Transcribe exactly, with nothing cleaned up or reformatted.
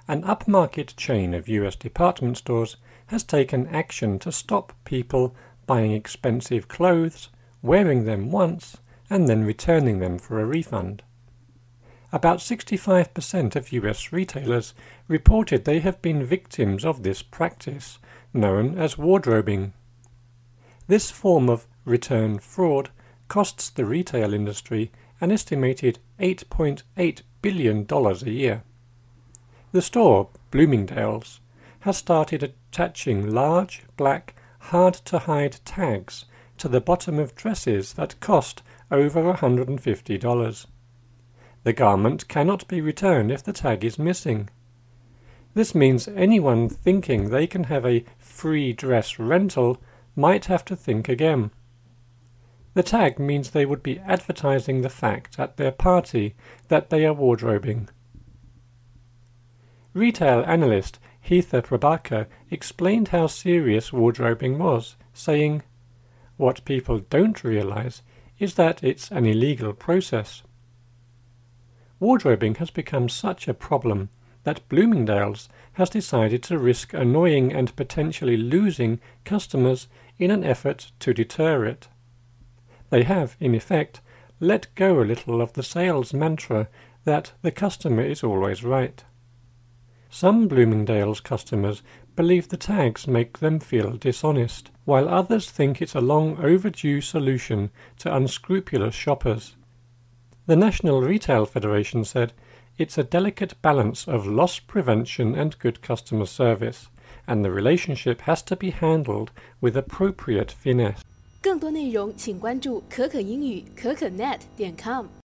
an upmarket chain of U S department stores has taken action to stop people buying expensive clothes, wearing them once, and then returning them for a refund. About sixty-five percent of U S retailers reported they have been victims of this practice, known as wardrobing. This form of return fraud costs the retail industry an estimated eight point eight billion dollars a year. The store, Bloomingdale's, has started attaching large, black, hard-to-hide tags to the bottom of dresses that cost over one hundred fifty dollars. The garment cannot be returned if the tag is missing. This means anyone thinking they can have a free dress rental might have to think again. The tag means they would be advertising the fact at their party that they are wardrobing. Retail analyst Heather Prabhakar explained how serious wardrobing was, saying, "What people don't realize is that it's an illegal process." Wardrobing has become such a problem that Bloomingdale's has decided to risk annoying and potentially losing customers in an effort to deter it. They have, in effect, let go a little of the sales mantra that the customer is always right. Some Bloomingdale's customers believe the tags make them feel dishonest, while others think it's a long overdue solution to unscrupulous shoppers. The National Retail Federation said it's a delicate balance of loss prevention and good customer service, and the relationship has to be handled with appropriate finesse. 更多内容请关注可可英语可可 net 点 com。